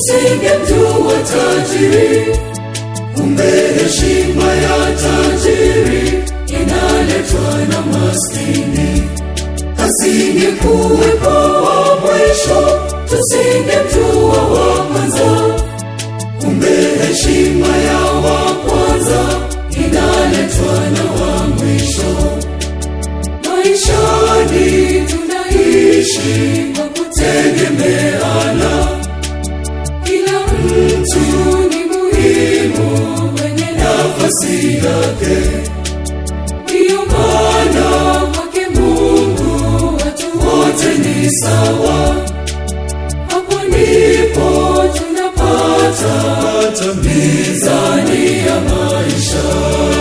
tusingemjua tajiri. Kumbe heshima ya tajiri inaletwa na maskini. Asingekuwepo wa mwisho, tusingemjua wa kwanza. Kumbe heshima ya wa kwanza inaletwa na wa mwisho. Maishani tunaishi kwa kutegemeana. Kila mtu ni muhimu kwenye nafasi yake. Ndiyo maana kwake Mungu watu wote ni sawa. Hapo ndipo tunapata mizani ya maisha.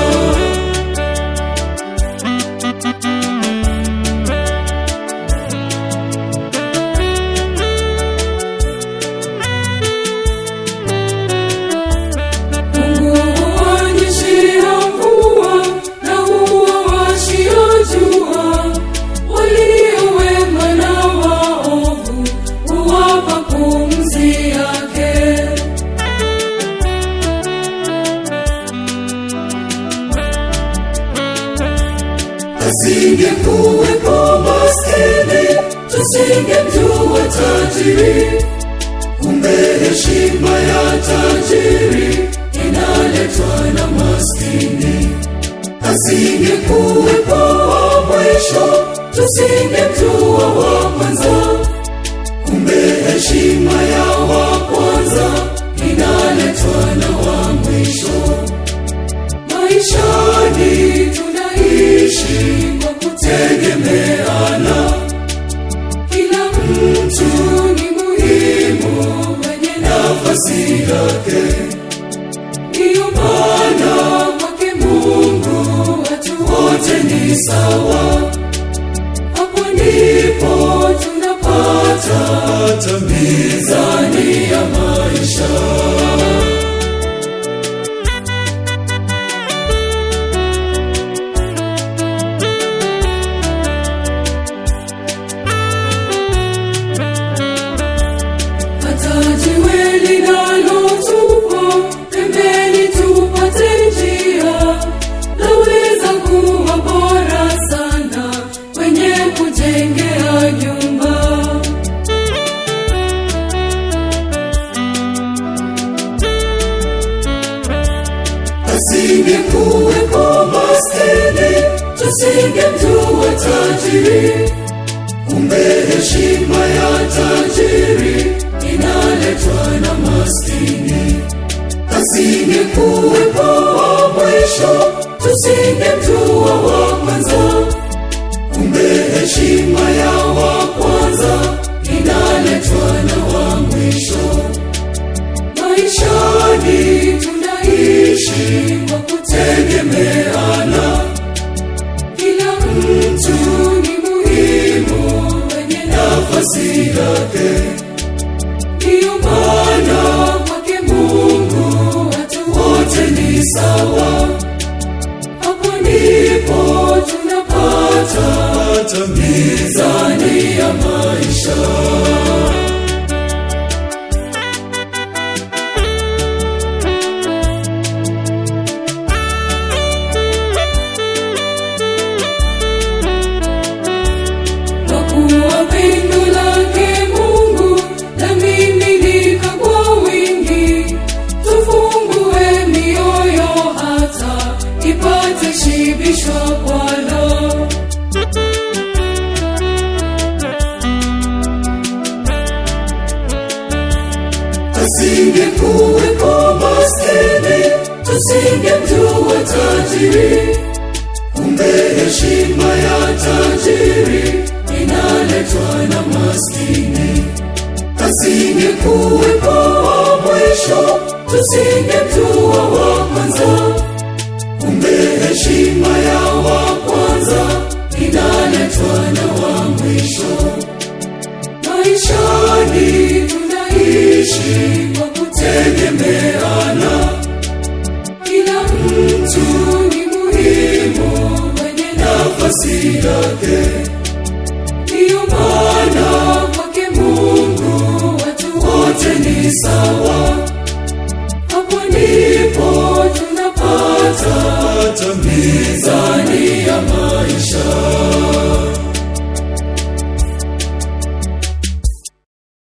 Asingekuwepo maskini, tusingemjua tajiri. Kumbe heshima ya tajiri inaletwa na maskini. Asingekuwepo wa mwisho, tusingemjua wa kwanza. Kumbe heshima ya wa kwanza inaletwa na wa mwisho. Maishani tunaishi kwa kutegemeana. Kila mtu ni muhimu kwenye nafasi yake. Ndiyo maana kwake Mungu watu wote ni sawa. Hapo ndipo tunapata mizani ya maisha. Asingekuwepo maskini, tusingemjua tajiri. Kumbe heshima ya tajiri inaletwa na maskini. Asingekuwepo wa mwisho, tusingemjua wa kwanza. Kumbe heshima ya wa kwanza inaletwa na wa mwisho. Maishani tunaishi kwa kutegemeana. Kila mtu ni muhimu kwenye nafasi yake. Ndiyo maana kwake Mungu watu wote ni sawa. Hapo ndipo tunapata mizani ya maisha. Asingekuwepo maskini, tusingemjua tajiri. Kumbe heshima ya tajiri inaletwa na maskini. Asingekuwepo wa mwisho, tusingemjua wa kwanza. Kumbe heshima ya wa kwanza inaletwa na wa mwisho. Maishani tunaishi kwa kutegemeana. Kila mtu ni muhimu kwenye nafasi yake. Ndiyo maana kwake Mungu watu wote wote ni sawa. Hapo ndipo